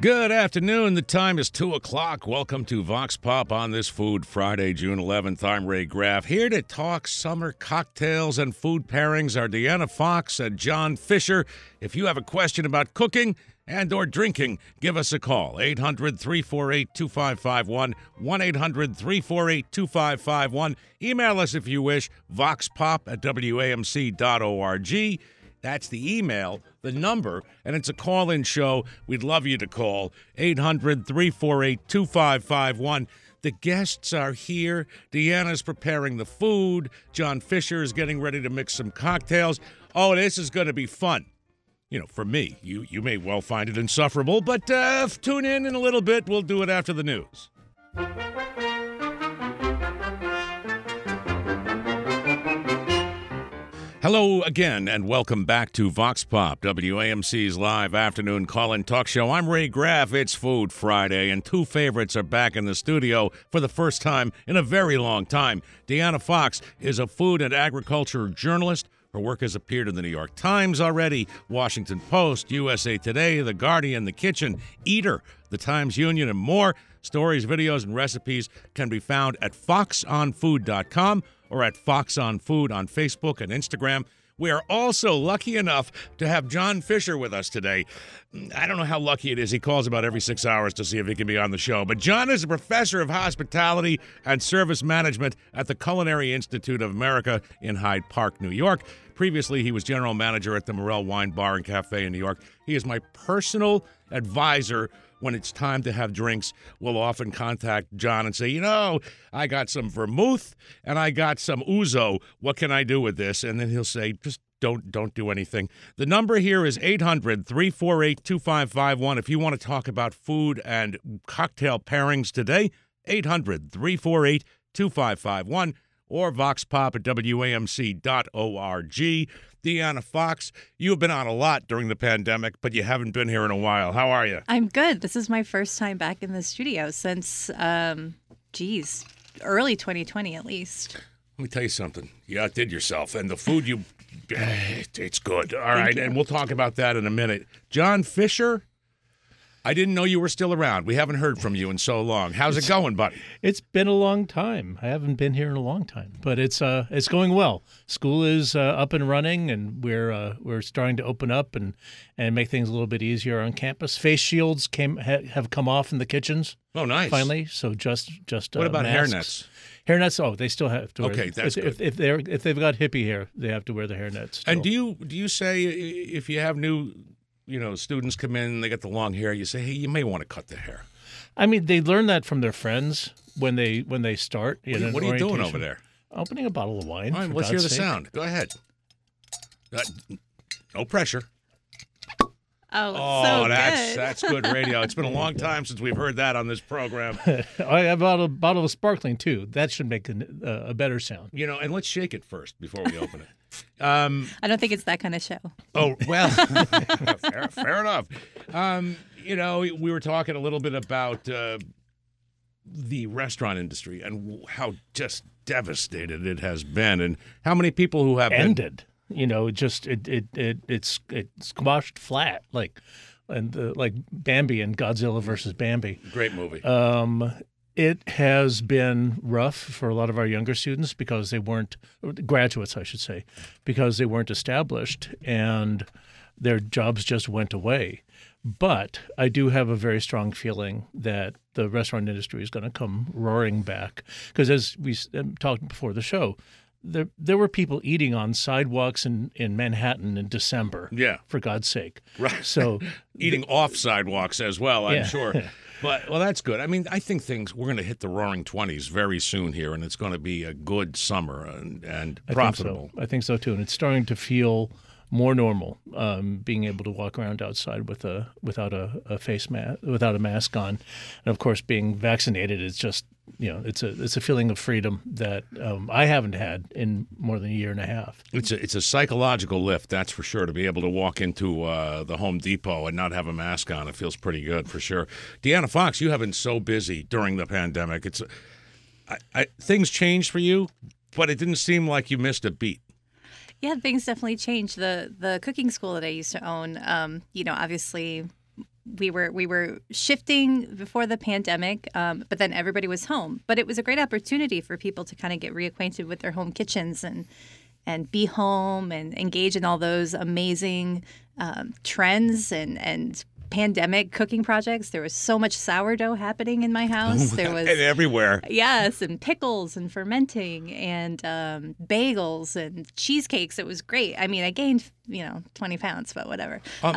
Good afternoon. The time is 2 o'clock. Welcome to Vox Pop on this Food Friday, June 11th. I'm Ray Graff, here to talk summer cocktails and food pairings are Deanna Fox and John Fisher. If you have a question about cooking and or drinking, give us a call. 800-348-2551, 1-800-348-2551. Email us if you wish, voxpop@wamc.org. That's the email, the number, and it's a call-in show. We'd love you to call, 800-348-2551. The guests are here. Deanna's preparing the food. John Fisher is getting ready to mix some cocktails. Oh, this is going to be fun. You know, for me, you may well find it insufferable, but tune in a little bit. We'll do it after the news. Hello again, and welcome back to Vox Pop, WAMC's live afternoon call-in talk show. I'm Ray Graff. It's Food Friday, and two favorites are back in the studio for the first time in a very long time. Deanna Fox is a food and agriculture journalist. Her work has appeared in the New York Times already, Washington Post, USA Today, The Guardian, The Kitchen, Eater, The Times-Union, and more. Stories, videos, and recipes can be found at foxonfood.com or at Fox on Food on Facebook and Instagram. We are also lucky enough to have John Fisher with us today. I don't know how lucky it is. He calls about every 6 hours to see if he can be on the show. But John is a professor of hospitality and service management at the Culinary Institute of America in Hyde Park, New York. Previously, he was general manager at the Morel Wine Bar and Cafe in New York. He is my personal advisor when it's time to have drinks. We'll often contact John and say, you know, I got some vermouth and I got some ouzo. What can I do with this? And then he'll say, just don't do anything. The number here is 800-348-2551. If you want to talk about food and cocktail pairings today, 800-348-2551 or voxpop at wamc.org. Deanna Fox, you have been on a lot during the pandemic, but you haven't been here in a while. How are you? I'm good. This is my first time back in the studio since, early 2020 at least. Let me tell you something. You outdid yourself, and the food it's good. All right, and we'll talk about that in a minute. John Fisher, I didn't know you were still around. We haven't heard from you in so long. How's it going, buddy? It's been a long time. I haven't been here in a long time, but it's going well. School is up and running, and we're starting to open up and make things a little bit easier on campus. Face shields have come off in the kitchens. Oh, nice! Finally, so just what about masks. hairnets? Hairnets. Oh, they still have to wear. Okay, that's good. If they've got hippie hair, they have to wear the hairnets. Still. And do you say if you have new students come in, they get the long hair, you say, hey, you may want to cut the hair? I mean, they learn that from their friends when they start. What are you doing over there? Opening a bottle of wine. All right, let's hear the sound. Go ahead. No pressure. Oh, that's good radio. It's been a long time since we've heard that on this program. I have a bottle of sparkling, too. That should make a better sound. And let's shake it first before we open it. I don't think it's that kind of show. Oh, well, fair enough. We were talking a little bit about the restaurant industry and how just devastated it has been, and how many people who have ended. It's squashed flat, like Bambi and Godzilla versus Bambi. Great movie. It has been rough for a lot of our younger students because they weren't graduates, I should say, because they weren't established and their jobs just went away. But I do have a very strong feeling that the restaurant industry is going to come roaring back because, as we talked before the show, there were people eating on sidewalks in Manhattan in December. Yeah. For God's sake. Right. So eating off sidewalks as well, I'm sure. But, that's good. I mean, I think we're going to hit the roaring 20s very soon here, and it's going to be a good summer and profitable. I think so, too. And it's starting to feel more normal, being able to walk around outside without a face mask, without a mask on. And, of course, being vaccinated is just, it's a feeling of freedom that I haven't had in more than a year and a half. It's a psychological lift, that's for sure, to be able to walk into the Home Depot and not have a mask on. It feels pretty good, for sure. Deanna Fox, you have been so busy during the pandemic. Things changed for you, but it didn't seem like you missed a beat. Yeah, things definitely changed. The cooking school that I used to own, obviously we were shifting before the pandemic, but then everybody was home. But it was a great opportunity for people to kind of get reacquainted with their home kitchens and be home and engage in all those amazing trends and pandemic cooking projects. There was so much sourdough happening in my house. There was and everywhere. Yes, and pickles and fermenting and bagels and cheesecakes. It was great. I mean, I gained 20 pounds, but whatever.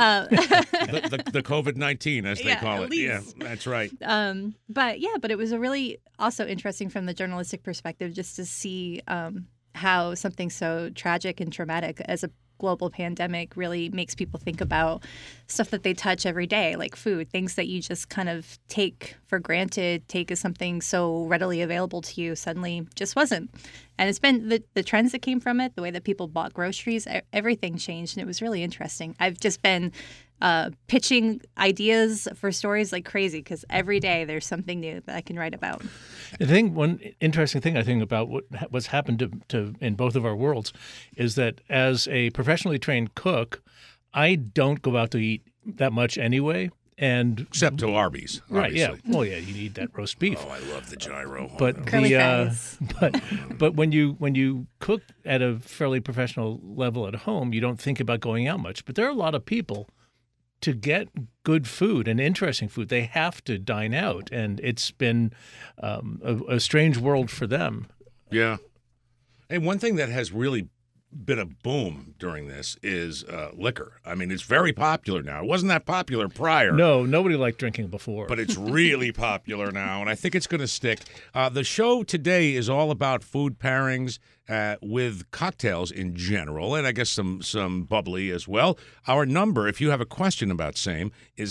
The COVID-19, as they call it. least. Yeah, that's right. But it was a really also interesting from the journalistic perspective just to see how something so tragic and traumatic as a global pandemic really makes people think about stuff that they touch every day, like food, things that you just kind of take for granted, take as something so readily available to you, suddenly just wasn't. And it's been the trends that came from it, the way that people bought groceries, everything changed, and it was really interesting. I've just been pitching ideas for stories like crazy because every day there's something new that I can write about. I think one interesting thing I think about what's happened to in both of our worlds is that as a professionally trained cook, I don't go out to eat that much anyway. And except to Arby's, right? Obviously. Yeah. Well, yeah, you need that roast beef. Oh, I love the gyro. But Curly fries. but when you cook at a fairly professional level at home, you don't think about going out much. But there are a lot of people, to get good food and interesting food, they have to dine out, and it's been a strange world for them. Yeah. And one thing that has really been a boom during this is liquor. I mean, it's very popular now. It wasn't that popular prior. No, nobody liked drinking before. But it's really popular now, and I think it's going to stick. The show today is all about food pairings with cocktails in general, and I guess some bubbly as well. Our number, if you have a question about same, is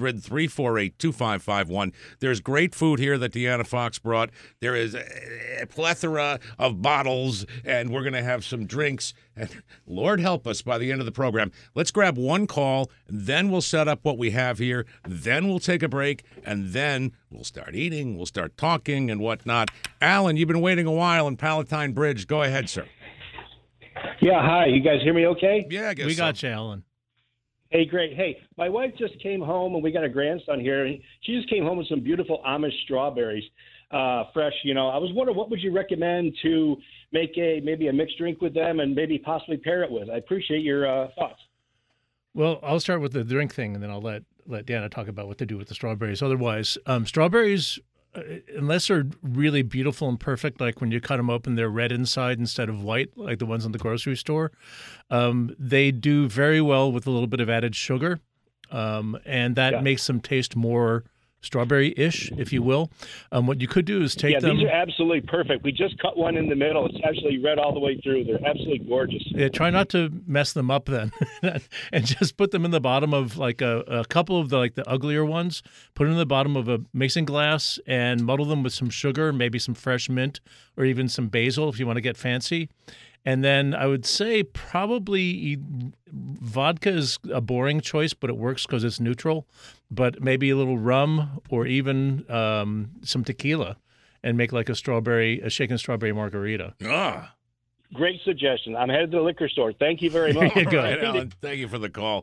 800-348-2551. There's great food here that Deanna Fox brought. There is a plethora of bottles, and we're going to have some drinks. And Lord help us by the end of the program. Let's grab one call, then we'll set up what we have here, then we'll take a break, and then we'll start eating, we'll start talking and whatnot. Alan, you've been waiting a while in Palatine Bridge. Go ahead, sir. Yeah, hi. You guys hear me okay? Yeah, I guess we so. got you, Alan. Hey, great. Hey, my wife just came home, and we got a grandson here. And she just came home with some beautiful Amish strawberries, fresh. I was wondering, what would you recommend to make maybe a mixed drink with them and maybe possibly pair it with? I appreciate your thoughts. Well, I'll start with the drink thing, and then I'll let Deanna talk about what to do with the strawberries. Otherwise, strawberries, unless they're really beautiful and perfect, like when you cut them open, they're red inside instead of white, like the ones in the grocery store, they do very well with a little bit of added sugar, and that makes them taste more strawberry-ish, if you will. What you could do is take them. Yeah, these are absolutely perfect. We just cut one in the middle. It's actually red all the way through. They're absolutely gorgeous. Yeah, try not to mess them up then, and just put them in the bottom of like a couple of the uglier ones. Put them in the bottom of a mixing glass and muddle them with some sugar, maybe some fresh mint, or even some basil if you want to get fancy. And then I would say probably vodka is a boring choice, but it works because it's neutral. But maybe a little rum or even some tequila, and make like a shaken strawberry margarita. Ah, great suggestion. I'm headed to the liquor store. Thank you very much. Go ahead, Alan. Thank you for the call.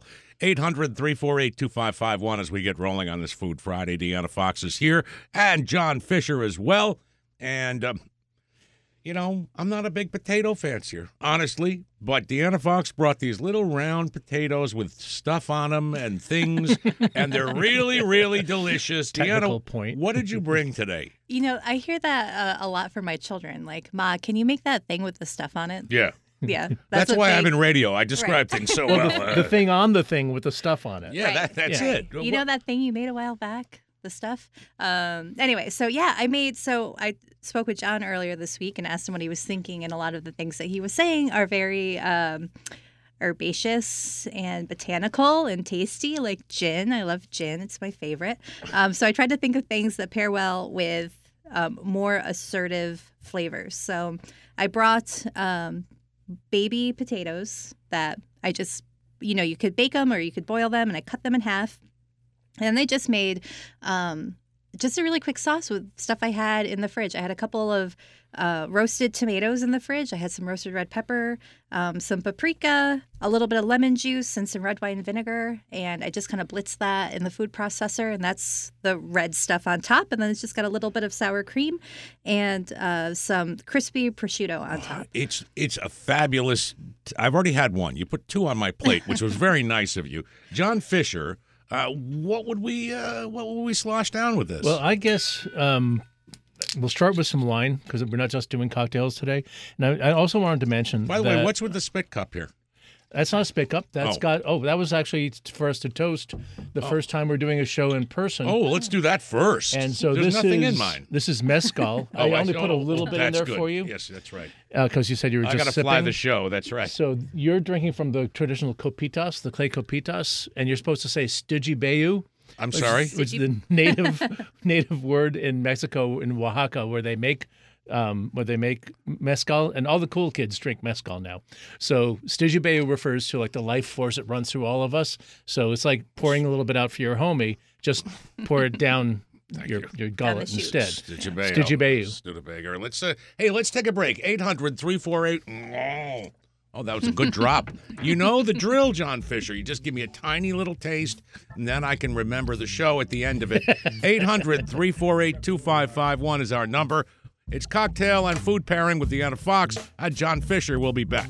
800-348-2551 as we get rolling on this Food Friday. Deanna Fox is here, and John Fisher as well. And I'm not a big potato fancier, honestly, but Deanna Fox brought these little round potatoes with stuff on them and things, and they're really, really delicious. Technical Deanna, point. What did you bring today? I hear that a lot from my children. Like, Ma, can you make that thing with the stuff on it? Yeah. Yeah. That's why I'm in radio. I describe things so well. The thing on the thing with the stuff on it. Yeah, Right. that's it. You know that thing you made a while back? The stuff. Anyway, so yeah, I spoke with John earlier this week and asked him what he was thinking, and a lot of the things that he was saying are very herbaceous and botanical and tasty, like gin. I love gin. It's my favorite. So I tried to think of things that pair well with more assertive flavors. So I brought baby potatoes that I just, you could bake them or you could boil them, and I cut them in half. And they just made just a really quick sauce with stuff I had in the fridge. I had a couple of roasted tomatoes in the fridge. I had some roasted red pepper, some paprika, a little bit of lemon juice, and some red wine vinegar. And I just kind of blitzed that in the food processor, and that's the red stuff on top. And then it's just got a little bit of sour cream and some crispy prosciutto on top. It's a fabulous. I've already had one. You put 2 on my plate, which was very nice of you, John Fisher. What would we slosh down with this? Well, I guess we'll start with some wine because we're not just doing cocktails today. And I also wanted to mention. By the way, what's with the spit cup here? That's not a spit cup. That's that was actually for us to toast the first time we're doing a show in person. Oh, let's do that first. And so there's nothing in mine. This is mezcal. I only put a little bit in there good. for you. Yes, that's right. Because you said you were just I got to sipping. fly the show. That's right. So you're drinking from the traditional copitas, the clay copitas, and you're supposed to say Stujibeu. I'm sorry? Which is the native word in Mexico, in Oaxaca, where they make mezcal, and all the cool kids drink mezcal now. So Stujibeu refers to like the life force that runs through all of us. So it's like pouring a little bit out for your homie. Just pour it down your gullet instead. Stujibeu. Let's take a break. 800-348. Oh, that was a good drop. You know the drill, John Fisher. You just give me a tiny little taste, and then I can remember the show at the end of it. 800-348-2551 is our number. It's Cocktail and Food Pairing with Deanna Fox. John Fisher will be back.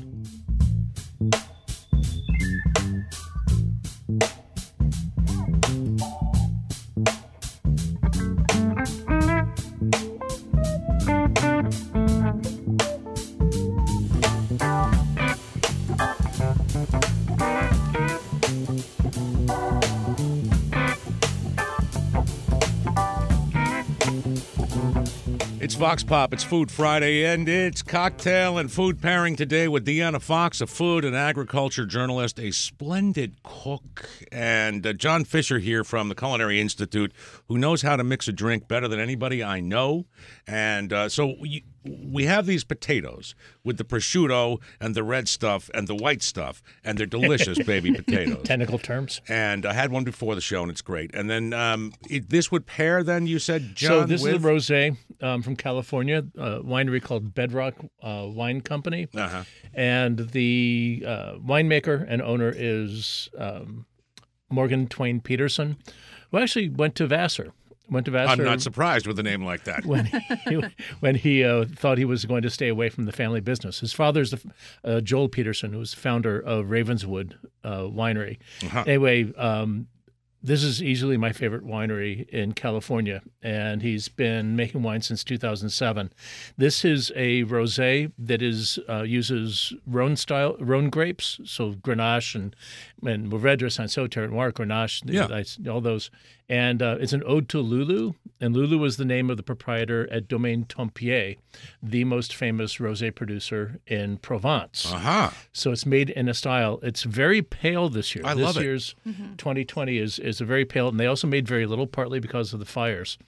It's Vox Pop, it's Food Friday, and it's Cocktail and Food Pairing today with Deanna Fox, a food and agriculture journalist, a splendid cook, and John Fisher here from the Culinary Institute, who knows how to mix a drink better than anybody I know. And so we have these potatoes with the prosciutto and the red stuff and the white stuff, and they're delicious baby potatoes. Technical terms. And I had one before the show, and it's great. And then this would pair, then, you said, John, so this is a rosé from California, a winery called Bedrock Wine Company. Uh-huh. And the winemaker and owner is Morgan Twain Peterson, who actually went to Vassar. I'm not surprised with a name like that. When he thought he was going to stay away from the family business. His father's Joel Peterson, who was founder of Ravenswood Winery. Uh-huh. Anyway, this is easily my favorite winery in California, and he's been making wine since 2007. This is a rosé that uses Rhone grapes, so Grenache and Mourvèdre, Sancerre, Noir, Grenache, all those. And it's an ode to Lulu, and Lulu was the name of the proprietor at Domaine Tempier, the most famous rosé producer in Provence. Uh-huh. So it's made in a style. It's very pale this year. I love it. This year's 2020 is a very pale, and they also made very little, partly because of the fires,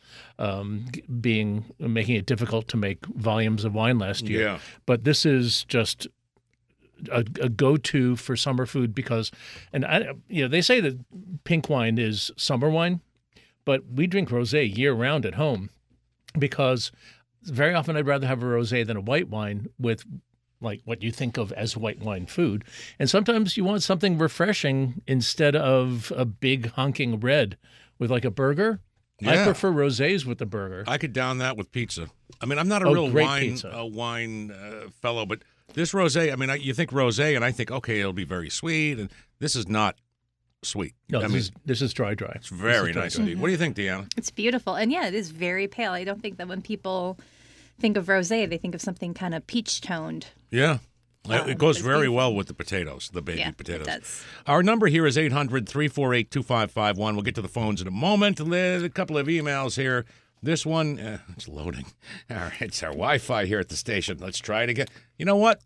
making it difficult to make volumes of wine last year. Yeah. But this is just a go-to for summer food because, they say that pink wine is summer wine, but we drink rosé year-round at home because very often I'd rather have a rosé than a white wine with like what you think of as white wine food. And sometimes you want something refreshing instead of a big honking red with like a burger. Yeah. I prefer rosés with the burger. I could down that with pizza. I mean, I'm not a real wine fellow, but this rosé, I mean, you think rosé, and I think, okay, it'll be very sweet, and this is not sweet. No, this is dry. It's very nice indeed. What do you think, Deanna? It's beautiful, and yeah, it is very pale. I don't think that when people think of rosé, they think of something kind of peach-toned. Yeah. It goes very well with the potatoes, the baby potatoes. It does. Our number here is 800-348-2551. We'll get to the phones in a moment. A couple of emails here. This one, it's loading. All right, it's our Wi-Fi here at the station. Let's try it again. You know what?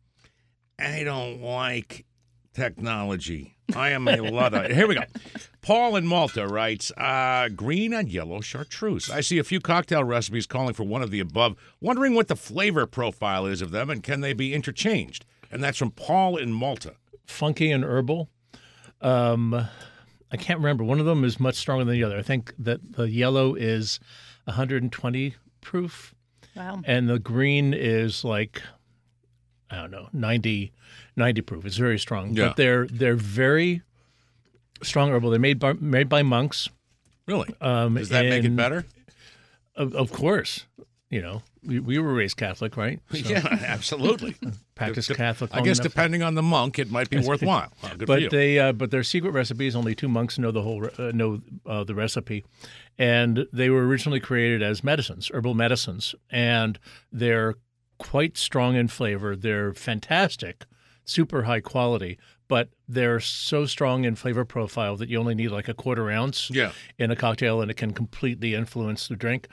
I don't like technology. I am a Luddite. Here we go. Paul in Malta writes, green and yellow chartreuse. I see a few cocktail recipes calling for one of the above, wondering what the flavor profile is of them and can they be interchanged? And that's from Paul in Malta. Funky and herbal. I I can't remember. One of them is much stronger than the other. I think that the yellow is 120 proof. Wow. And the green is like, I don't know, 90 proof. It's very strong. Yeah. But they're very strong herbal. They're made by monks. Really? Does that make it and- better? Of course. We were raised Catholic, right? So Yeah, absolutely. practice Catholic. I long guess enough. depending on the monk, it might be worthwhile. Good for you. But their secret recipes, only 2 monks know the recipe, and they were originally created as medicines, herbal medicines, and they're quite strong in flavor. They're fantastic, super high quality, but they're so strong in flavor profile that you only need like a quarter ounce Yeah. in a cocktail, and it can completely influence the drink.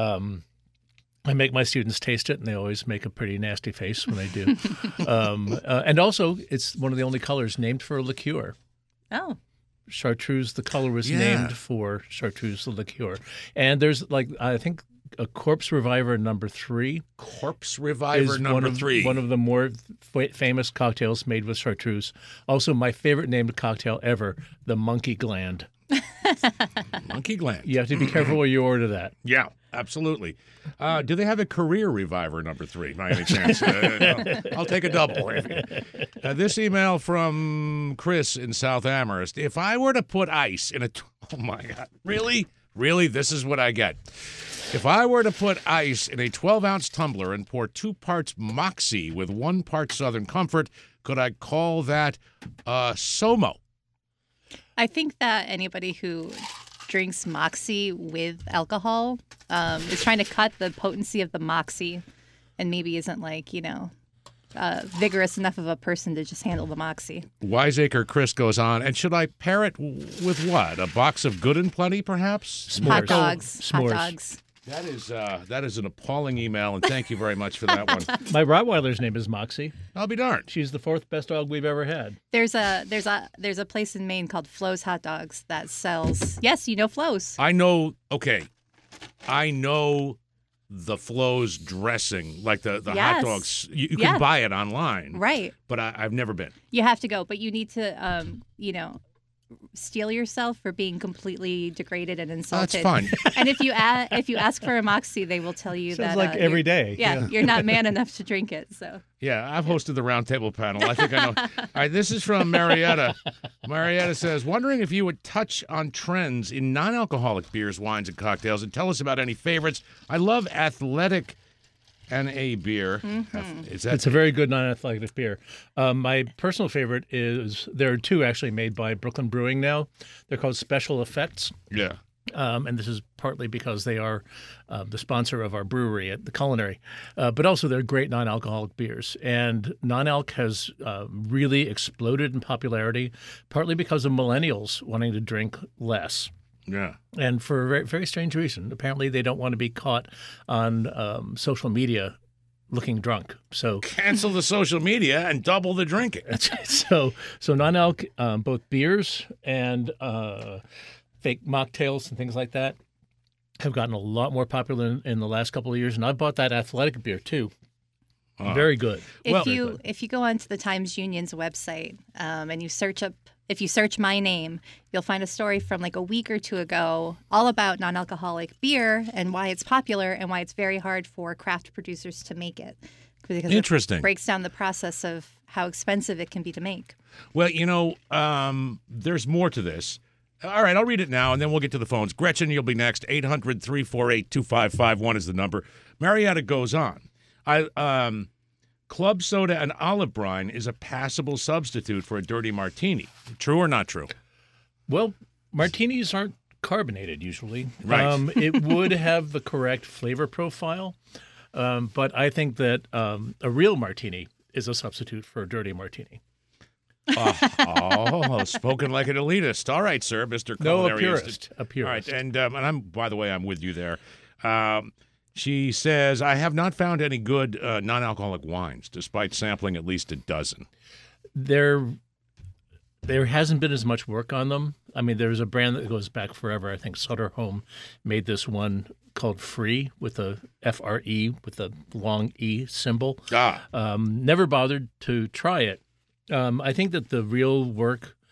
I make my students taste it, and they always make a pretty nasty face when they do. And also, it's one of the only colors named for a liqueur. Oh. Chartreuse, the color was Yeah. named for chartreuse, the liqueur. And there's I think a Corpse Reviver number 3 Corpse Reviver is number 3. one of the more famous cocktails made with chartreuse. Also, my favorite named cocktail ever, the Monkey Gland. Monkey Gland. You have to be careful where you order that. Yeah, absolutely. Do they have a Career Reviver number 3 by any chance? I'll take a double. This email from Chris in South Amherst. If I were to put ice in oh my God, really? Really? This is what I get. If I were to put ice in a 12-ounce tumbler and pour 2 parts Moxie with 1 part Southern Comfort, could I call that SOMO? I think that anybody who drinks Moxie with alcohol is trying to cut the potency of the Moxie and maybe isn't vigorous enough of a person to just handle the Moxie. Wiseacre Chris goes on, and should I pair it with what? A box of Good and Plenty, perhaps? S'mores. Hot dogs. S'mores. Hot dogs. That is an appalling email, and thank you very much for that one. My Rottweiler's name is Moxie. I'll be darned. She's the 4th best dog we've ever had. There's a place in Maine called Flo's Hot Dogs that sells. Yes, you know Flo's. I know the Flo's dressing, like the hot Yes. dogs. You can Yeah. buy it online, Right. but I've never been. You have to go, but you need to steel yourself for being completely degraded and insulted. That's fine. And if you ask for a Moxie, they will tell you Sounds that like every day. Yeah, you're not man enough to drink it. So Yeah, I've hosted the roundtable panel. I think I know. All right, this is from Marietta. Marietta says, wondering if you would touch on trends in non-alcoholic beers, wines, and cocktails, and tell us about any favorites. I love Athletic NA beer. Is that It's a very good non-athletic beer. My personal favorite is, there are 2 actually made by Brooklyn Brewing now. They're called Special Effects. yeah? And this is partly because they are the sponsor of our brewery at the Culinary. But also they're great non-alcoholic beers. And non-alc has really exploded in popularity, partly because of millennials wanting to drink less. Yeah. And for a very, very strange reason. Apparently they don't want to be caught on social media looking drunk. So Cancel the social media and double the drinking. so non-alc, both beers and fake mocktails and things like that have gotten a lot more popular in the last couple of years. And I've bought that Athletic beer too. Very good. if you go onto the Times Union's website and you search my name, you'll find a story from like a week or 2 ago all about non-alcoholic beer and why it's popular and why it's very hard for craft producers to make it. Because Interesting. it breaks down the process of how expensive it can be to make. Well, there's more to this. All right, I'll read it now, and then we'll get to the phones. Gretchen, you'll be next. 800-348-2551 is the number. Marietta goes on. Club soda and olive brine is a passable substitute for a dirty martini. True or not true? Well, martinis aren't carbonated usually. Right. It would have the correct flavor profile, but I think that a real martini is a substitute for a dirty martini. Spoken like an elitist. All right, sir, Mr. No, a Culinary purist. A All right, purist. and I'm, by the way, I'm with you there. She says, I have not found any good non-alcoholic wines, despite sampling at least a dozen. There hasn't been as much work on them. I mean, there's a brand that goes back forever. I think Sutter Home made this one called Free with a F-R-E with the long E symbol. Never bothered to try it. I think that the real work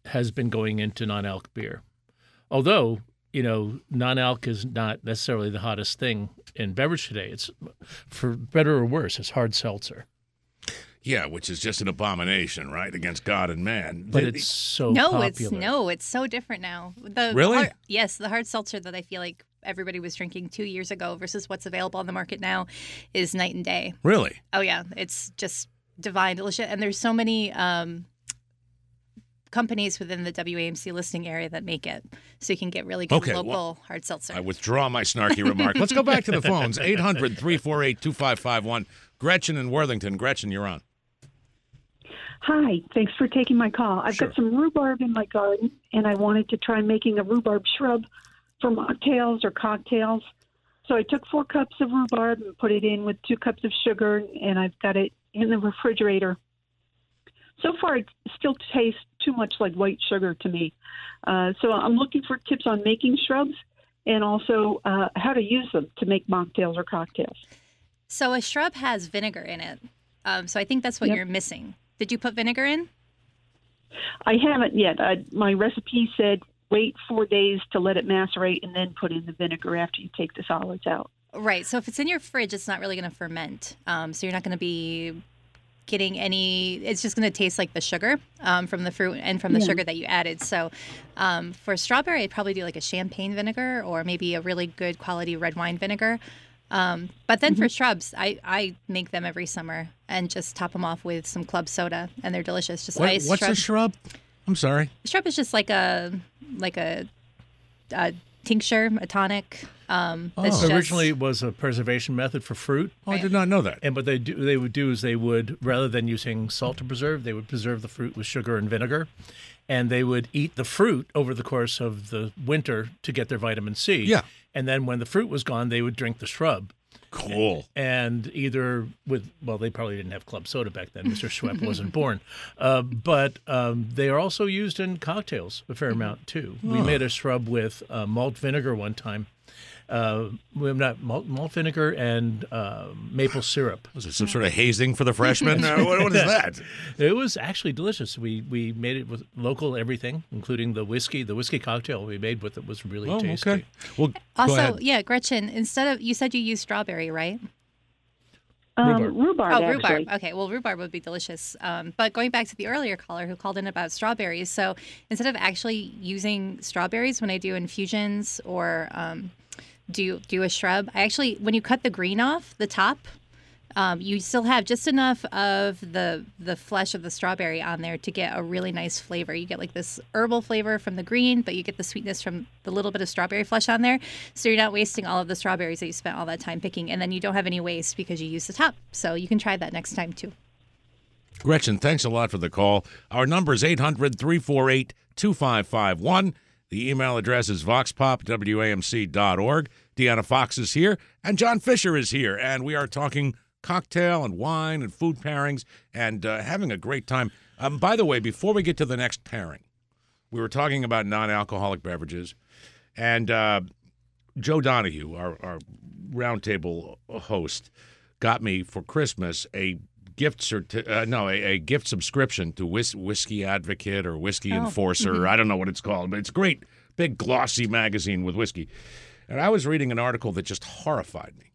has been going into non-alc beer. Although, non-alc is not necessarily the hottest thing in beverage today. It's, for better or worse, it's hard seltzer. Yeah, which is just an abomination, right, against God and man. But it's so popular. It's so different now. Really? Yes, the hard seltzer that I feel like everybody was drinking 2 years ago versus what's available on the market now is night and day. Really? Oh, yeah. It's just divine, delicious. And there's so many companies within the WAMC listing area that make it. So you can get really good local hard seltzer. I withdraw my snarky remark. Let's go back to the phones. 800-348-2551. Gretchen in Worthington. Gretchen, you're on. Hi, thanks for taking my call. I've got some rhubarb in my garden, and I wanted to try making a rhubarb shrub for mocktails or cocktails. So I took 4 cups of rhubarb and put it in with 2 cups of sugar, and I've got it in the refrigerator. So far, it still tastes too much like white sugar to me. So I'm looking for tips on making shrubs and also how to use them to make mocktails or cocktails. So a shrub has vinegar in it. So I think that's what you're missing. Did you put vinegar in? I haven't yet. My recipe said wait 4 days to let it macerate and then put in the vinegar after you take the solids out. Right. So if it's in your fridge, it's not really going to ferment. So you're not going to be getting any, it's just going to taste like the sugar from the fruit and from the sugar that you added. So for strawberry, I'd probably do like a champagne vinegar or maybe a really good quality red wine vinegar. But then for shrubs, I make them every summer and just top them off with some club soda, and they're delicious. Just ice. What's a shrub? I'm sorry. A shrub is just like a tincture, a tonic. Originally, it was a preservation method for fruit. Oh, I did not know that. And what they would do is they would, rather than using salt to preserve, they would preserve the fruit with sugar and vinegar. And they would eat the fruit over the course of the winter to get their vitamin C. Yeah. And then when the fruit was gone, they would drink the shrub. Cool. And either they probably didn't have club soda back then. Mr. Schwepp wasn't born. But they are also used in cocktails a fair amount, too. We made a shrub with malt vinegar one time. Malt vinegar and maple syrup. Was it some sort of hazing for the freshmen? What is that? It was actually delicious. We made it with local everything, including the whiskey. The whiskey cocktail we made with it was really tasty. Okay. Well, also, Gretchen, you said you used strawberry, right? Rhubarb. Oh, rhubarb. Okay, well, rhubarb would be delicious. But going back to the earlier caller who called in about strawberries, so instead of actually using strawberries when I do infusions or do a shrub, I actually, when you cut the green off the top, you still have just enough of the flesh of the strawberry on there to get a really nice flavor. You get like this herbal flavor from the green, but you get the sweetness from the little bit of strawberry flesh on there. So you're not wasting all of the strawberries that you spent all that time picking, and then you don't have any waste because you use the top. So you can try that next time too. Gretchen, thanks a lot for the call. Our number is 800-348-2551. The email address is voxpop@wamc.org. Deanna Fox is here, and John Fisher is here, and we are talking cocktail and wine and food pairings and having a great time. By the way, before we get to the next pairing, we were talking about non-alcoholic beverages, and Joe Donahue, our roundtable host, got me for Christmas a gift subscription to Whiskey Advocate or Whiskey Enforcer. Mm-hmm. I don't know what it's called, but it's a great, big, glossy magazine with whiskey. And I was reading an article that just horrified me.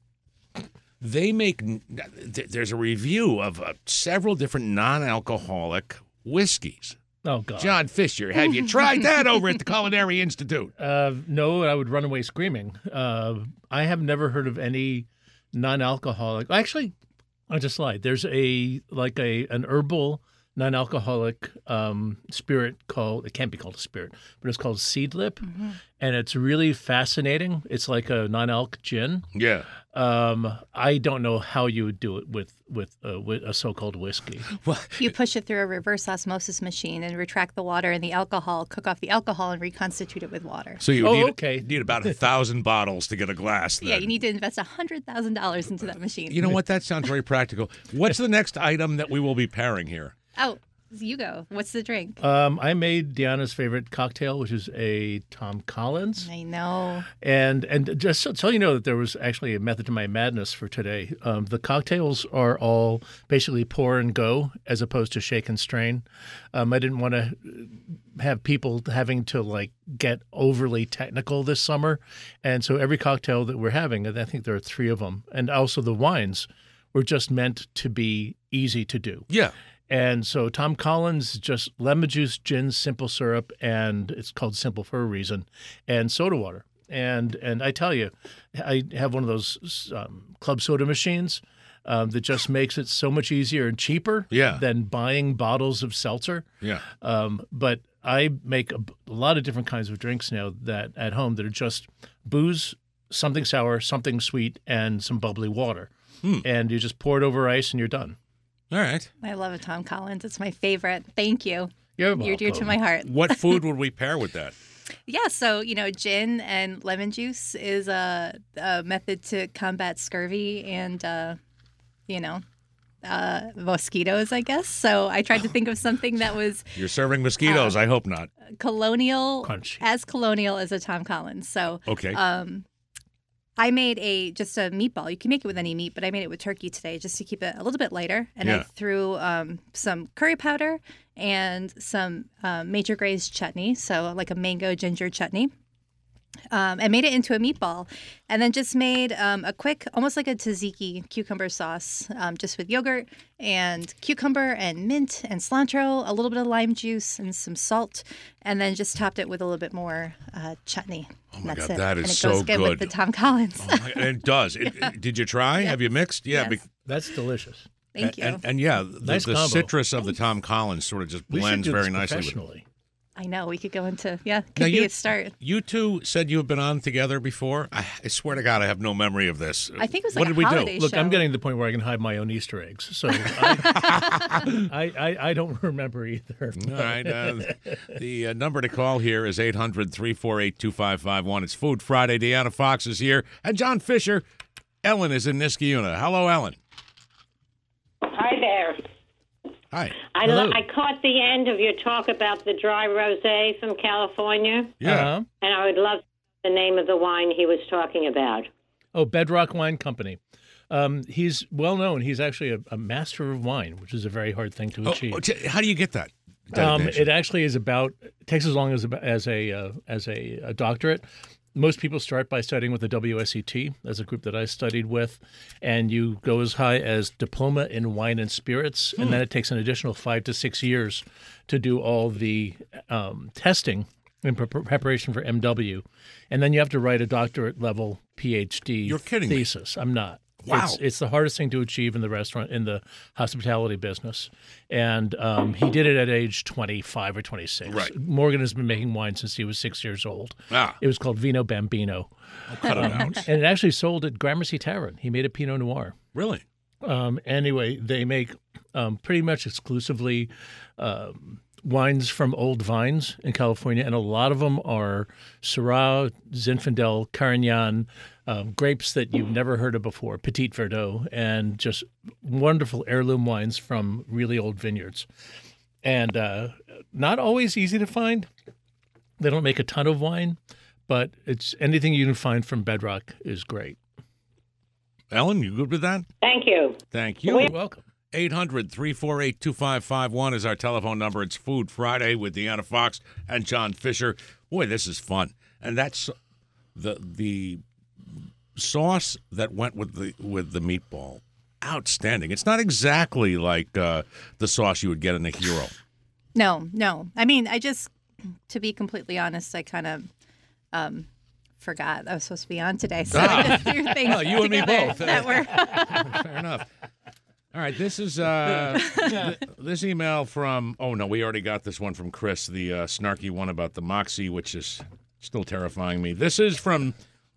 There's a review of several different non-alcoholic whiskeys. Oh, God. John Fisher, have you tried that over at the Culinary Institute? No, I would run away screaming. I have never heard of any non-alcoholic. Actually, I just lied. There's an herbal non-alcoholic spirit called, it can't be called a spirit, but it's called Seedlip, and it's really fascinating. It's like a non-alc gin. Yeah. I don't know how you would do it with a so-called whiskey. Well, you push it through a reverse osmosis machine and retract the water and the alcohol, cook off the alcohol, and reconstitute it with water. So you need about 1,000 bottles to get a glass then. Yeah, you need to invest $100,000 into that machine. You know what? That sounds very practical. What's the next item that we will be pairing here? Oh, You go. What's the drink? I made Deanna's favorite cocktail, which is a Tom Collins. I know. And just so you know that there was actually a method to my madness for today. The cocktails are all basically pour and go as opposed to shake and strain. I didn't want to have people having to get overly technical this summer. And so every cocktail that we're having, and I think there are 3 of them, and also the wines were just meant to be easy to do. Yeah. And so Tom Collins, just lemon juice, gin, simple syrup, and it's called simple for a reason, and soda water. And I tell you, I have one of those club soda machines that just makes it so much easier and cheaper than buying bottles of seltzer. Yeah. But I make a lot of different kinds of drinks now that at home that are just booze, something sour, something sweet, and some bubbly water. And you just pour it over ice and you're done. All right. I love a Tom Collins. It's my favorite. Thank you. You're welcome. You're dear to my heart. What food would we pair with that? Yeah, so, gin and lemon juice is a method to combat scurvy and, mosquitoes, I guess. So I tried to think of something that was You're serving mosquitoes. I hope not. colonial, Crunchy. as colonial as a Tom Collins. So Okay. I made just a meatball. You can make it with any meat, but I made it with turkey today just to keep it a little bit lighter. And I threw some curry powder and some Major Gray's chutney, so like a mango ginger chutney. I made it into a meatball and then just made a quick, almost like a tzatziki cucumber sauce, just with yogurt and cucumber and mint and cilantro, a little bit of lime juice and some salt, and then just topped it with a little bit more chutney. Oh, my That's God, it. that is and it so goes good. good. With the Tom Collins. Oh my, it does. Did you try? Have you mixed? Yeah. Yes. That's delicious. Thank you. And the Nice combo. citrus of the Tom Collins sort of just We should blends do very this nicely with it. professionally. I know. We could go into, could Now be you- a start. You two said you have been on together before. I swear to God, I have no memory of this. I think it was What like did a we holiday do? Look, I'm show. getting to the point where I can hide my own Easter eggs. So I don't remember either. All right. The number to call here is 800-348-2551. It's Food Friday. Deanna Fox is here. And John Fisher. Ellen is in Niskayuna. Hello, Ellen. Hi there. Hi. Hello. I caught the end of your talk about the dry rosé from California, Yeah. Uh-huh. and I would love the name of the wine he was talking about. Oh, Bedrock Wine Company. He's well known. He's actually a master of wine, which is a very hard thing to achieve. How do you get that? designation? It actually is takes as long as a doctorate. Most people start by studying with the WSET, as a group that I studied with, and you go as high as diploma in wine and spirits, and then it takes an additional 5 to 6 years to do all the testing in preparation for MW, and then you have to write a doctorate level PhD You're kidding me. thesis. I'm not. Wow. It's the hardest thing to achieve in the restaurant, in the hospitality business. And he did it at age 25 or 26. Right. Morgan has been making wine since he was 6 years old. Ah. It was called Vino Bambino. Cut it out. And it actually sold at Gramercy Tavern. He made a Pinot Noir. Really? Anyway, they make pretty much exclusively wines from old vines in California, and a lot of them are Syrah, Zinfandel, Carignan, grapes that you've never heard of before, Petit Verdot, and just wonderful heirloom wines from really old vineyards. And not always easy to find. They don't make a ton of wine, but it's anything you can find from Bedrock is great. Ellen, you good with that? Thank you. Thank you. You're welcome. 800-348-2551 is our telephone number. It's Food Friday with Deanna Fox and John Fisher. Boy, this is fun. And that's the sauce that went with the meatball. Outstanding. It's not exactly like the sauce you would get in a Hero. No. I mean, to be completely honest, I kind of forgot I was supposed to be on today. So I just threw things Well, you and me together both. that were Fair enough. All right, this is this email from. Oh no, we already got this one from Chris, the snarky one about the Moxie, which is still terrifying me. This is from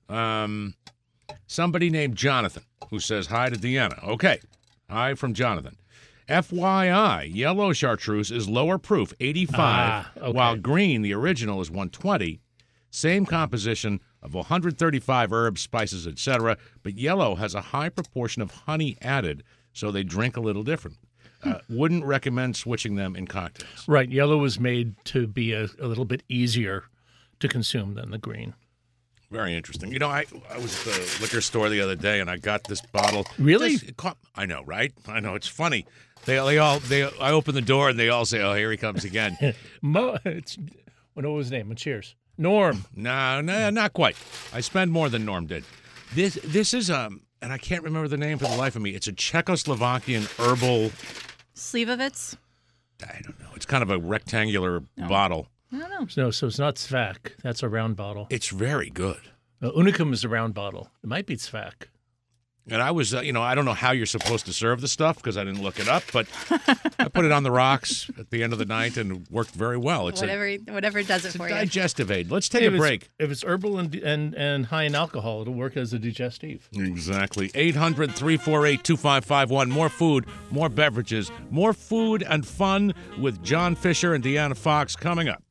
somebody named Jonathan, who says hi to Deanna. Okay, hi from Jonathan. FYI, yellow chartreuse is lower proof, 85, okay. while green, the original, is 120. Same composition of 135 herbs, spices, etc., but yellow has a high proportion of honey added, so they drink a little different. Wouldn't recommend switching them in cocktails. Right. Yellow was made to be a little bit easier to consume than the green. Very interesting. You know, I was at the liquor store the other day, and I got this bottle. Really? I know, right? I know. It's funny. I open the door, and they all say, "Oh, here he comes again." What was his name? Cheers. Norm. No, not quite. I spend more than Norm did. This is and I can't remember the name for the life of me. It's a Czechoslovakian herbal. Slivovitz? I don't know. It's kind of a rectangular bottle. I don't know. No, so it's not Svak. That's a round bottle. It's very good. Unicum is a round bottle. It might be Svak. And I was, I don't know how you're supposed to serve the stuff because I didn't look it up, but I put it on the rocks at the end of the night and it worked very well. It's whatever does it for you. Digestive aid. Let's take a break. If it's herbal and high in alcohol, it'll work as a digestive. Exactly. 800-348-2551. More food, more beverages, more food and fun with John Fisher and Deanna Fox coming up.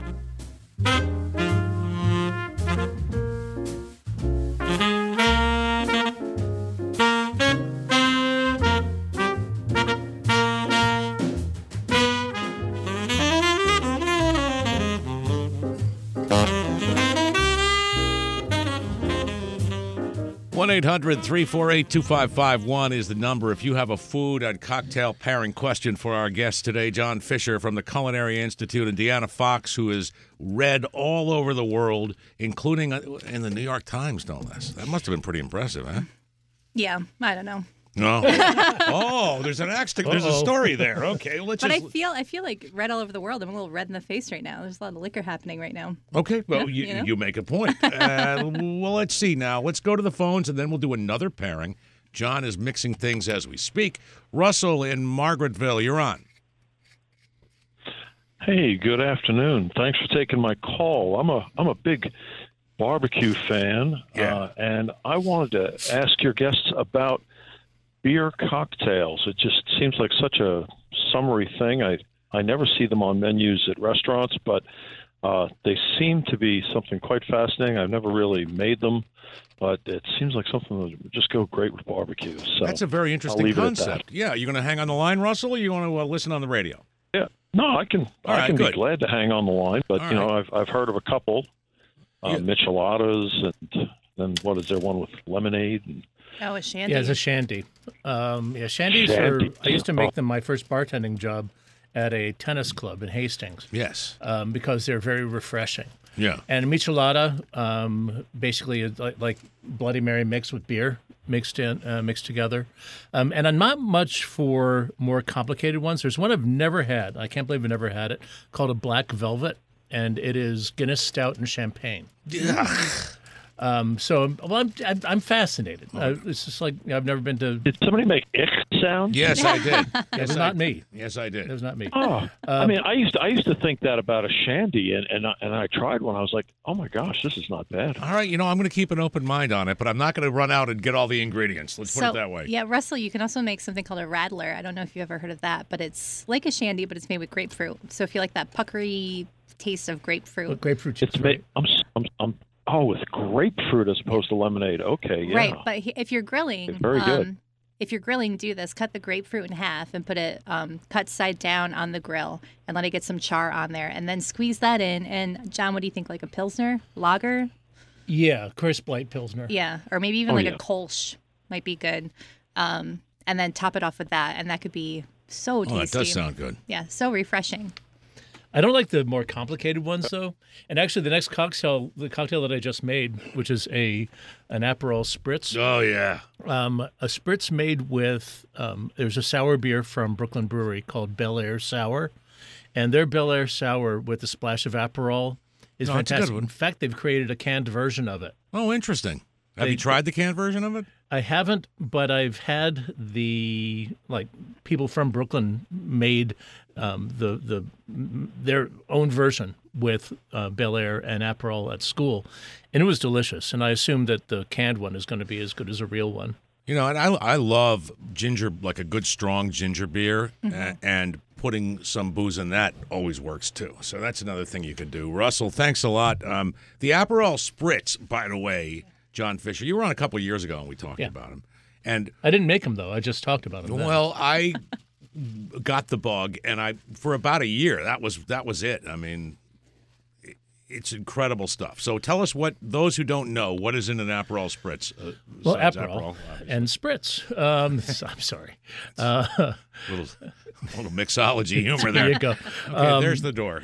1-800-348-2551 is the number if you have a food and cocktail pairing question for our guest today, John Fisher from the Culinary Institute, and Deanna Fox, who is read all over the world, including in the New York Times, no less. That must have been pretty impressive, huh? Yeah, I don't know. No. Oh, there's a story there. Okay, I feel like red all over the world. I'm a little red in the face right now. There's a lot of liquor happening right now. Okay, well, you make a point. Well, let's see now. Let's go to the phones, and then we'll do another pairing. John is mixing things as we speak. Russell in Margaretville, you're on. Hey, good afternoon. Thanks for taking my call. I'm a big barbecue fan, and I wanted to ask your guests about beer cocktails. It just seems like such a summery thing. I never see them on menus at restaurants, but they seem to be something quite fascinating. I've never really made them, but it seems like something that would just go great with barbecue. So that's a very interesting concept. Yeah, you going to hang on the line, Russell, or you want to listen on the radio? Yeah, no, I can be glad to hang on the line, but I've heard of a couple, micheladas, and then what is there one with lemonade? And, a shandy. Yeah, it's a shandy. Shandies I used to make them my first bartending job at a tennis club in Hastings. Yes. Because they're very refreshing. Yeah. And michelada basically is like Bloody Mary mixed with beer, mixed together. And I'm not much for more complicated ones. There's one I've never had. I can't believe I've never had it, called a Black Velvet, and it is Guinness Stout and champagne. Yeah. I'm fascinated. It's just like I've never been to. Did somebody make ick sound? Yes, I did. It was not me. Yes, I did. It was not me. Oh, I mean, I used to think that about a shandy, and I tried one. I was like, oh my gosh, this is not bad. All right, I'm going to keep an open mind on it, but I'm not going to run out and get all the ingredients. Let's put it that way. Yeah, Russell, you can also make something called a Radler. I don't know if you've ever heard of that, but it's like a shandy, but it's made with grapefruit. So if you like that puckery taste of grapefruit, grapefruit chips. It's made. Oh, with grapefruit as opposed to lemonade. Okay, yeah. Right, but if you're grilling, it's very good. If you're grilling, do this. Cut the grapefruit in half and put it cut side down on the grill and let it get some char on there. And then squeeze that in. And, John, what do you think, like a Pilsner? Lager? Yeah, crisp light Pilsner. Yeah, or maybe even a Kolsch might be good. And then top it off with that. And that could be so tasty. Oh, that does sound good. Yeah, so refreshing. I don't like the more complicated ones, though. And actually, the next cocktail that I just made, which is an Aperol Spritz. Oh, yeah. A Spritz made with, there's a sour beer from Brooklyn Brewery called Bel Air Sour. And their Bel Air Sour with a splash of Aperol is fantastic. It's a good one. In fact, they've created a canned version of it. Oh, interesting. Have you tried the canned version of it? I haven't, but I've had people from Brooklyn made their own version with Bel Air and Aperol at school, and it was delicious. And I assume that the canned one is going to be as good as a real one. And I love ginger, like a good strong ginger beer, and putting some booze in that always works too. So that's another thing you could do. Russell, thanks a lot. The Aperol Spritz, by the way, John Fisher, you were on a couple of years ago and we talked about him. And I didn't make them, though. I just talked about them. Well, I got the bug, and for about a year that was it. I mean, it's incredible stuff. So tell us those who don't know, what is in an Aperol Spritz? Well, besides Aperol obviously. and Spritz. I'm sorry. Little mixology humor there. There you go. Okay, there's the door.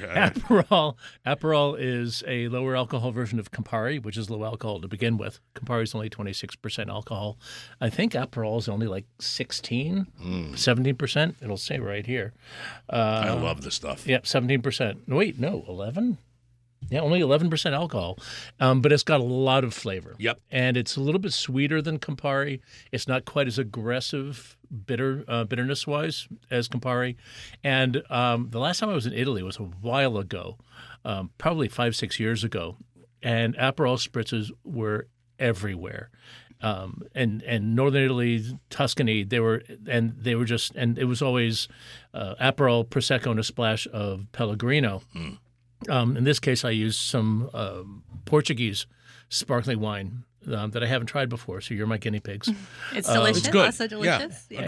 Aperol is a lower alcohol version of Campari, which is low alcohol to begin with. Campari is only 26% alcohol. I think Aperol is only like 16, 17%. It'll say right here. I love this stuff. Yep, 17%. Wait, no, 11? Yeah, only 11% alcohol, but it's got a lot of flavor. Yep. And it's a little bit sweeter than Campari. It's not quite as aggressive bitterness-wise as Campari. And the last time I was in Italy was a while ago, probably 5-6 years ago, and Aperol Spritzes were everywhere. And Northern Italy, Tuscany, it was always Aperol, Prosecco, and a splash of Pellegrino. In this case, I used some Portuguese sparkling wine that I haven't tried before, so you're my guinea pigs. It's delicious. It's good. Also delicious. Yeah.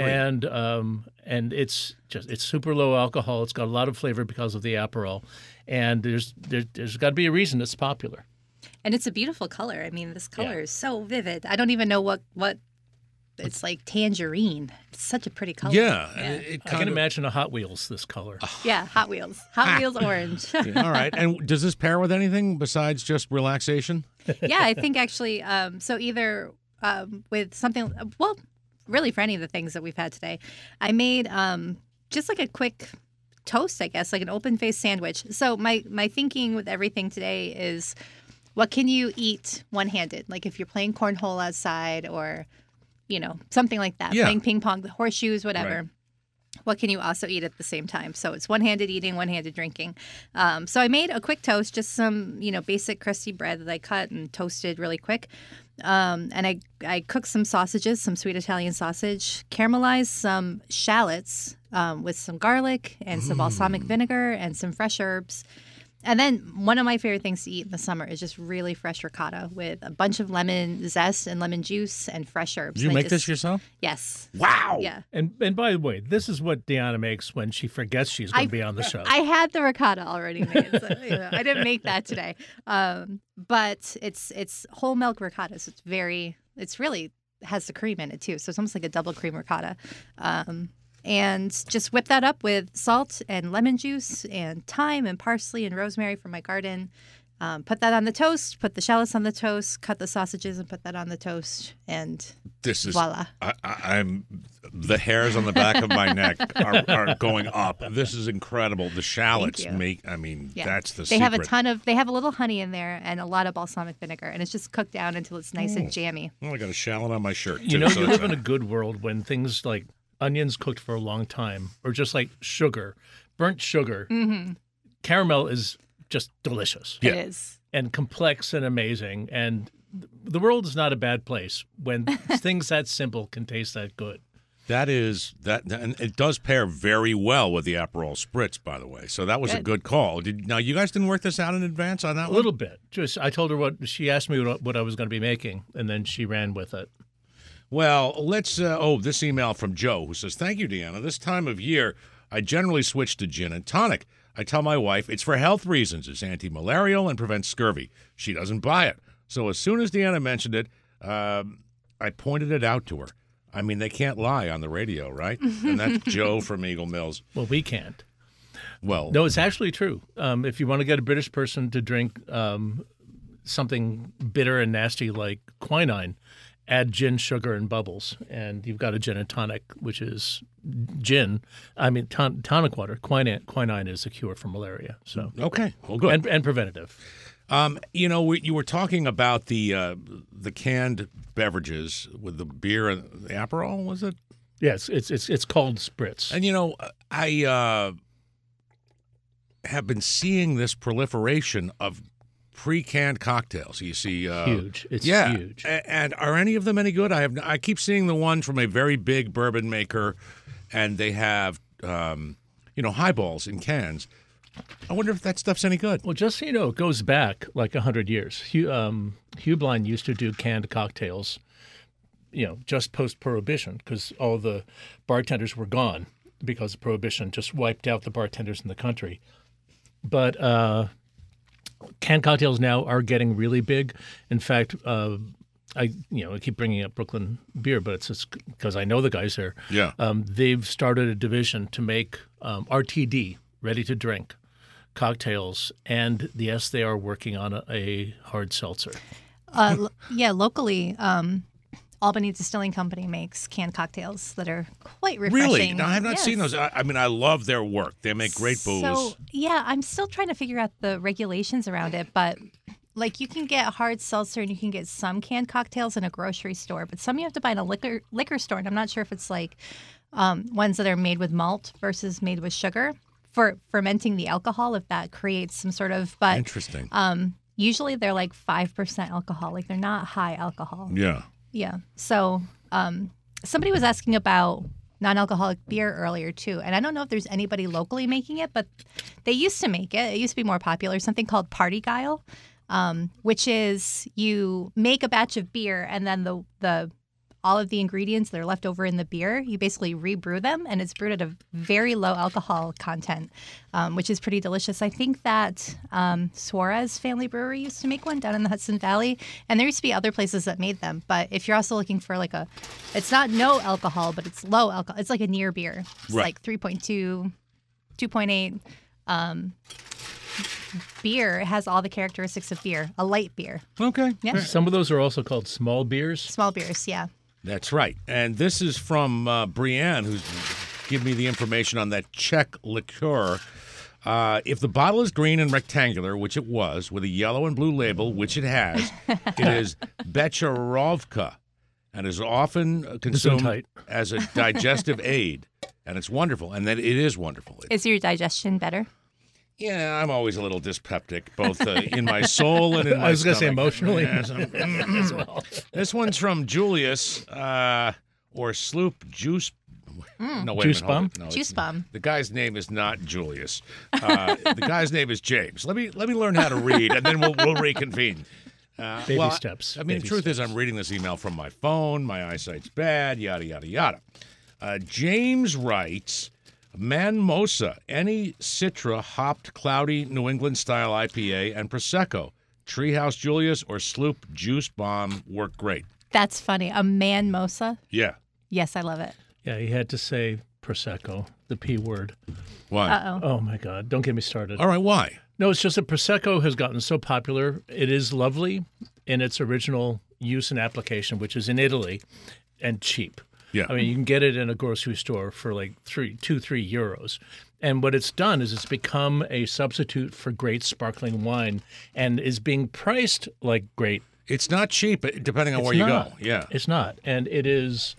And it's super low alcohol. It's got a lot of flavor because of the Aperol, and there's got to be a reason it's popular. And it's a beautiful color. I mean, this color is so vivid. I don't even know what it's like tangerine. It's such a pretty color. Yeah. I can imagine a Hot Wheels this color. Yeah, Hot Wheels. Hot Wheels orange. All right. And does this pair with anything besides just relaxation? Yeah, I think actually, so either with something, well, really for any of the things that we've had today, I made just like a quick toast, I guess, like an open-faced sandwich. So my thinking with everything today is, what can you eat one-handed? Like if you're playing cornhole outside or, something like that, playing ping pong, horseshoes, whatever. Right. What can you also eat at the same time? So it's one-handed eating, one-handed drinking. So I made a quick toast, just some, basic crusty bread that I cut and toasted really quick. And I cooked some sausages, some sweet Italian sausage, caramelized some shallots with some garlic and some balsamic vinegar and some fresh herbs. And then one of my favorite things to eat in the summer is just really fresh ricotta with a bunch of lemon zest and lemon juice and fresh herbs. Did you make this yourself? Yes. Wow. Yeah. And by the way, this is what Deanna makes when she forgets she's going to be on the show. I had the ricotta already made, so I didn't make that today. But it's whole milk ricotta, so it's really has the cream in it too. So it's almost like a double cream ricotta. And just whip that up with salt and lemon juice and thyme and parsley and rosemary from my garden. Put that on the toast, put the shallots on the toast, cut the sausages and put that on the toast, and voila. I'm the hairs on the back of my neck are going up. This is incredible. The shallots that's the secret. They have a little honey in there and a lot of balsamic vinegar, and it's just cooked down until it's nice and jammy. Oh, I got a shallot on my shirt, too. You live in a good world when things like onions cooked for a long time, or just like sugar, burnt sugar. Mm-hmm. Caramel is just delicious. Yeah. It is. And complex and amazing. And the world is not a bad place when things that simple can taste that good. And it does pair very well with the Aperol Spritz, by the way. So that was a good call. Now, you guys didn't work this out in advance on that one? A little bit. I told her she asked me what I was going to be making, and then she ran with it. Well, let's, this email from Joe who says, "Thank you, Deanna. This time of year, I generally switch to gin and tonic. I tell my wife it's for health reasons. It's anti-malarial and prevents scurvy. She doesn't buy it. So as soon as Deanna mentioned it, I pointed it out to her. I mean, they can't lie on the radio, right?" And that's Joe from Eagle Mills. Well, we can't. Well, no, it's actually true. If you want to get a British person to drink something bitter and nasty like quinine, add gin, sugar, and bubbles, and you've got a gin and tonic, which is gin. I mean, tonic water. Quinine is a cure for malaria. So okay, well, good and preventative. You were talking about the canned beverages with the beer and the Aperol. Was it? Yes, it's called Spritz. And I have been seeing this proliferation of pre-canned cocktails. You see, huge. It's huge. And are any of them any good? I keep seeing the one from a very big bourbon maker, and they have highballs in cans. I wonder if that stuff's any good. Well, just so you know, it goes back like 100 years. Heublein used to do canned cocktails, just post-Prohibition, because all the bartenders were gone. because Prohibition just wiped out the bartenders in the country. But canned cocktails now are getting really big. In fact, I keep bringing up Brooklyn Beer, but it's just because I know the guys there. Yeah. They've started a division to make RTD, ready to drink, cocktails, and yes, they are working on a hard seltzer. Locally, Albany Distilling Company makes canned cocktails that are quite refreshing. Really? No, I have not Yes. seen those. I mean, I love their work. They make great booze. So, yeah, I'm still trying to figure out the regulations around it, but like you can get hard seltzer and you can get some canned cocktails in a grocery store, but some you have to buy in a liquor store, and I'm not sure if it's like ones that are made with malt versus made with sugar for fermenting the alcohol, if that creates some sort of, but Interesting. usually they're like 5% alcohol, like they're not high alcohol. Yeah. Yeah. So somebody was asking about non-alcoholic beer earlier too, and I don't know if there's anybody locally making it, but they used to make it. It used to be more popular. Something called Party Guile, which is you make a batch of beer and then the all of the ingredients that are left over in the beer, you basically rebrew them, and it's brewed at a very low alcohol content, which is pretty delicious. I think that Suarez Family Brewery used to make one down in the Hudson Valley, and there used to be other places that made them. But if you're also looking for like it's not no alcohol, but it's low alcohol. It's like a near beer. It's Right. like 3.2, 2.8. Beer has all the characteristics of beer, a light beer. Okay. Yeah. Some of those are also called small beers. Small beers, yeah. That's right. And this is from Brianne, who's given me the information on that Czech liqueur. If the bottle is green and rectangular, which it was, with a yellow and blue label, which it has, it is Becherovka and is often consumed tight. as a digestive aid. And it's wonderful. And that it is wonderful. Is your digestion better? Yeah, I'm always a little dyspeptic, both in my soul and in my I was going to say stomach. emotionally Yes. as well. This one's from Julius, or Sloop Juice. No, wait Juice a minute. hold Bomb? it. No, Juice it's- Bomb. The guy's name is not Julius. The guy's name is James. Let me learn how to read, and then we'll reconvene. Baby steps. I mean, the Baby truth is, steps. I'm reading this email from my phone. My eyesight's bad. Yada yada yada. James writes. Manmosa, any Citra hopped cloudy New England style IPA, and Prosecco, Treehouse Julius or Sloop Juice Bomb work great. That's funny. A manmosa? Yeah. Yes, I love it. Yeah, he had to say Prosecco, the P word. Why? Uh-oh. Oh, my God. Don't get me started. All right, why? No, it's just that Prosecco has gotten so popular. It is lovely in its original use and application, which is in Italy, and cheap. Yeah. I mean, you can get it in a grocery store for like 3 euros. And what it's done is it's become a substitute for great sparkling wine and is being priced like great. It's not cheap, depending on It's where you not. go. Yeah. It's not. And it is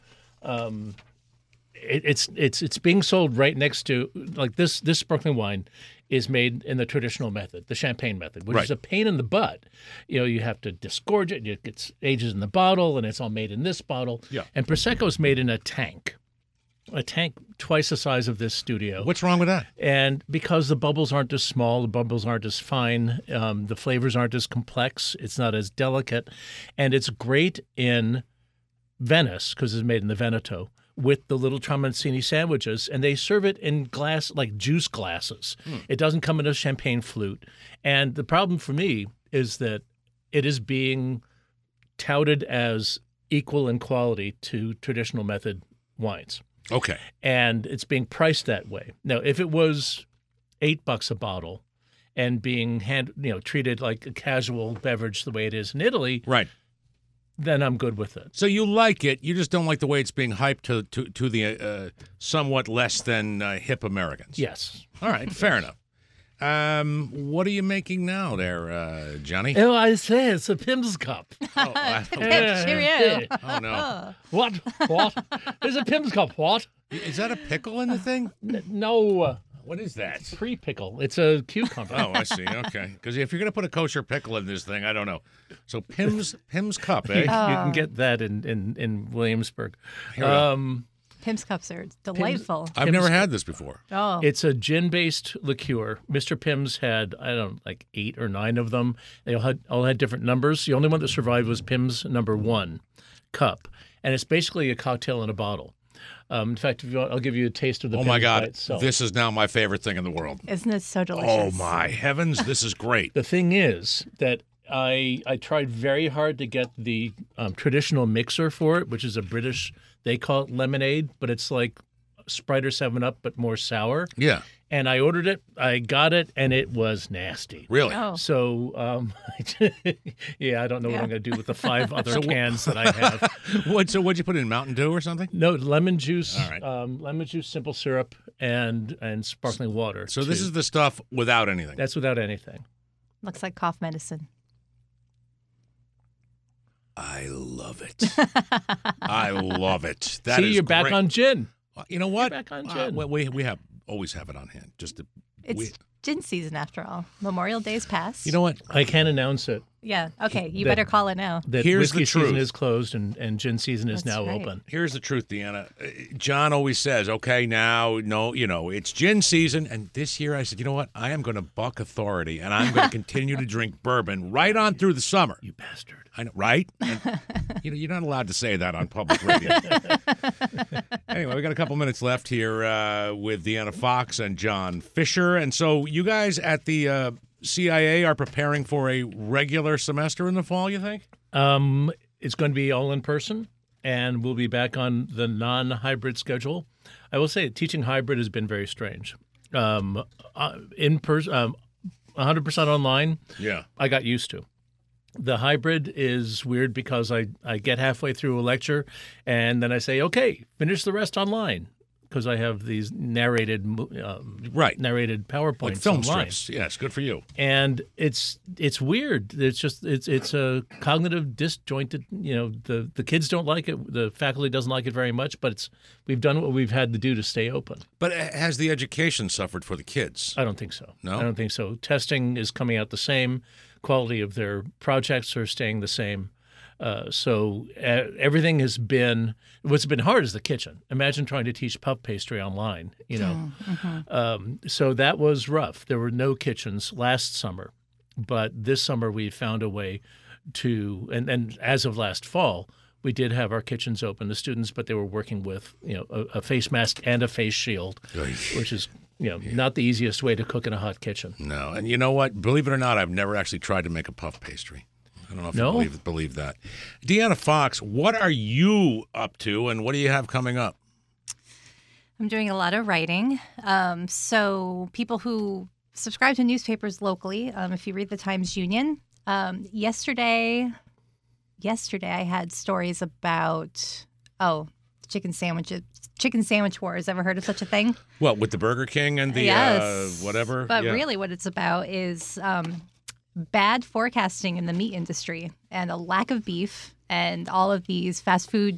it's being sold right next to, like, this sparkling wine is made in the traditional method, the champagne method, which Right. is a pain in the butt. You know, you have to disgorge it, it gets ages in the bottle, and it's all made in this bottle. Yeah. And Prosecco is made in a tank twice the size of this studio. What's wrong with that? And because the bubbles aren't as small, the bubbles aren't as fine, the flavors aren't as complex, it's not as delicate, and it's great in Venice because it's made in the Veneto with the little tramezzini sandwiches, and they serve it in glass, like juice glasses. It doesn't come in a champagne flute. And the problem for me is that it is being touted as equal in quality to traditional method wines. Okay. And it's being priced that way. Now, if it was $8 a bottle and being treated like a casual beverage the way it is in Italy, Right. then I'm good with it. So you like it, you just don't like the way it's being hyped to the somewhat less than hip Americans. Yes. All right, fair enough. What are you making now there, Johnny? Oh, I say it's a Pimm's cup. Cheerio. Oh, no. What? There's a Pimm's cup. What? Is that a pickle in the thing? No, What is that? pre-pickle. It's a cucumber. Oh, I see. Okay. Because if you're going to put a kosher pickle in this thing, I don't know. So Pim's Cup, eh? You can get that in Williamsburg. Here we go. Pimm's cups are delightful. I've never had this before. Oh, It's a gin-based liqueur. Mr. Pimm's had, I don't know, like 8 or 9 of them. They all had different numbers. The only one that survived was Pimm's number 1 cup. And it's basically a cocktail in a bottle. In fact, if you want, I'll give you a taste of the Oh my Pimm's by God, itself. this is now my favorite thing in the world. Isn't it so delicious? Oh my heavens, this is great. The thing is that I tried very hard to get the traditional mixer for it, which is a British, they call it lemonade, but it's like Sprite or 7-Up, but more sour. Yeah, And I ordered it, I got it, and it was nasty. really. Oh. So, yeah, I don't know what I'm going to do with the 5 other cans that I have. So what'd you put in, Mountain Dew or something? No, lemon juice, All right. lemon juice, simple syrup, and sparkling water. So this too. is the stuff without anything. That's without anything. Looks like cough medicine. I love it. I love it. That See, is you're back great. on gin. You know what? back on gin. We always have it on hand. It's gin season after all. Memorial Day's passed. You know what? I can't announce it. Yeah. Okay. You That- better call it now. That Here's the whiskey season truth. is closed and gin season is That's now right. open. Here's the truth, Deanna. John always says, okay, now, no, it's gin season. And this year I said, you know what? I am going to buck authority, and I'm going to continue to drink bourbon right on through the summer. You bastard. I know, right? And, you're not allowed to say that on public radio. Anyway, we got a couple minutes left here with Deanna Fox and John Fisher. And so you guys at the CIA are preparing for a regular semester in the fall, you think? It's going to be all in person, and we'll be back on the non-hybrid schedule. I will say teaching hybrid has been very strange. In person, 100% online, Yeah. I got used to. The hybrid is weird because I get halfway through a lecture, and then I say, okay, finish the rest online, because I have these narrated Right. narrated PowerPoints Like film online. strips. Yes, good for you. And it's weird. It's a cognitive disjointed. The kids don't like it. The faculty doesn't like it very much. But we've done what we've had to do to stay open. But has the education suffered for the kids? I don't think so. No? I don't think so. Testing is coming out the same. Quality of their projects are staying the same. So everything has been. What's been hard is the kitchen. Imagine trying to teach puff pastry online. So that was rough. There were no kitchens last summer, but this summer we found a way to. And as of last fall, we did have our kitchens open to students, but they were working with a face mask and a face shield, which is not the easiest way to cook in a hot kitchen. No. And you know what? Believe it or not, I've never actually tried to make a puff pastry. I don't know if you believe that. Deanna Fox, what are you up to, and what do you have coming up? I'm doing a lot of writing. So people who subscribe to newspapers locally, if you read the Times-Union, yesterday I had stories about chicken sandwich wars. Ever heard of such a thing? Well, with the Burger King and the Yes. whatever. But Yeah. really what it's about is bad forecasting in the meat industry and a lack of beef, and all of these fast food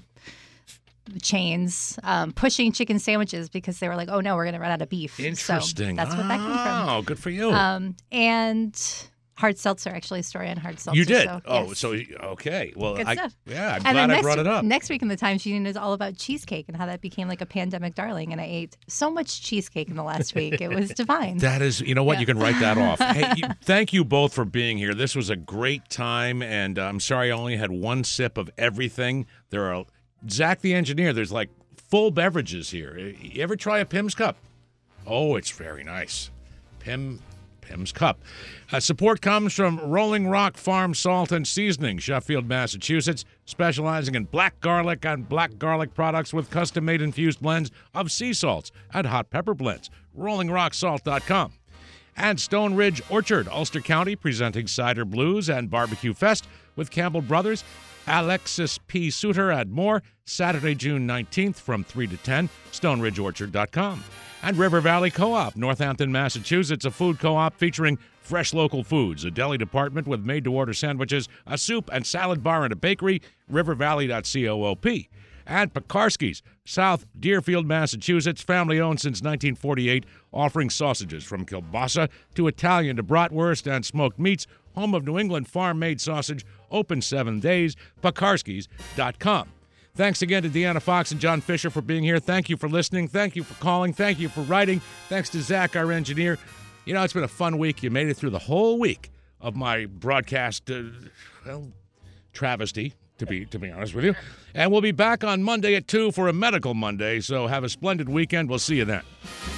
chains pushing chicken sandwiches because they were like, oh no, we're going to run out of beef. Interesting. So that's what that came from. Oh, good for you. And hard seltzer, actually, a story on hard seltzer. You did? So, Oh, yes. so, okay. Well, Good stuff. I'm And glad then I brought it up. Next week in the Times-Union is all about cheesecake and how that became like a pandemic darling. And I ate so much cheesecake in the last week. It was divine. That is, you know what? You can write that off. Hey, thank you both for being here. This was a great time, and I'm sorry I only had one sip of everything. There are, Zach the engineer, there's like full beverages here. You ever try a Pimm's Cup? Oh, it's very nice. Pimm's Cup. Support comes from Rolling Rock Farm Salt and Seasoning, Sheffield, Massachusetts, specializing in black garlic and black garlic products with custom-made infused blends of sea salts and hot pepper blends. RollingRockSalt.com. And Stone Ridge Orchard, Ulster County, presenting Cider Blues and Barbecue Fest with Campbell Brothers, Alexis P. Suter, and more, Saturday, June 19th from 3 to 10, StoneRidgeOrchard.com. And River Valley Co-op, Northampton, Massachusetts, a food co-op featuring fresh local foods, a deli department with made-to-order sandwiches, a soup and salad bar and a bakery, rivervalley.coop. And Pekarsky's, South Deerfield, Massachusetts, family-owned since 1948, offering sausages from kielbasa to Italian to bratwurst and smoked meats, home of New England farm-made sausage, open 7 days, Pekarsky's.com. Thanks again to Deanna Fox and John Fisher for being here. Thank you for listening. Thank you for calling. Thank you for writing. Thanks to Zach, our engineer. It's been a fun week. You made it through the whole week of my broadcast, travesty. to be honest with you. And we'll be back on Monday at 2 for a Medical Monday, so have a splendid weekend. We'll see you then.